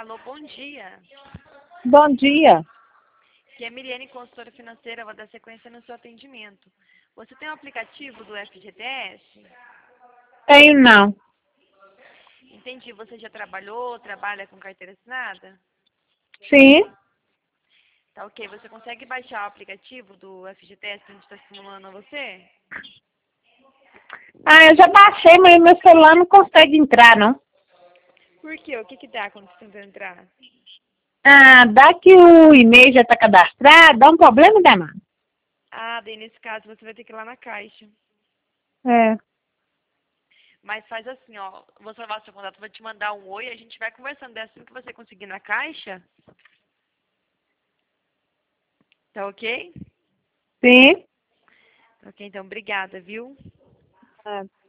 Alô, bom dia. Bom dia. Aqui é a Miriane, consultora financeira, vou dar sequência no seu atendimento. Você tem o aplicativo do FGTS? Tenho não. Entendi. Você já trabalhou, trabalha com carteira assinada? Sim. Tá ok. Você consegue baixar o aplicativo do FGTS que a gente está simulando a você? Ah, eu já baixei, mas meu celular não consegue entrar, não. Por quê? O que que dá quando você tenta entrar? Ah, dá que o e-mail já está cadastrado, dá um problema danado. Ah, daí nesse caso você vai ter que ir lá na Caixa. É. Mas faz assim, ó. Vou salvar seu contato, vou te mandar um oi, a gente vai conversando. É assim que você conseguir na Caixa. Tá ok? Sim. Ok, então, obrigada, viu? É.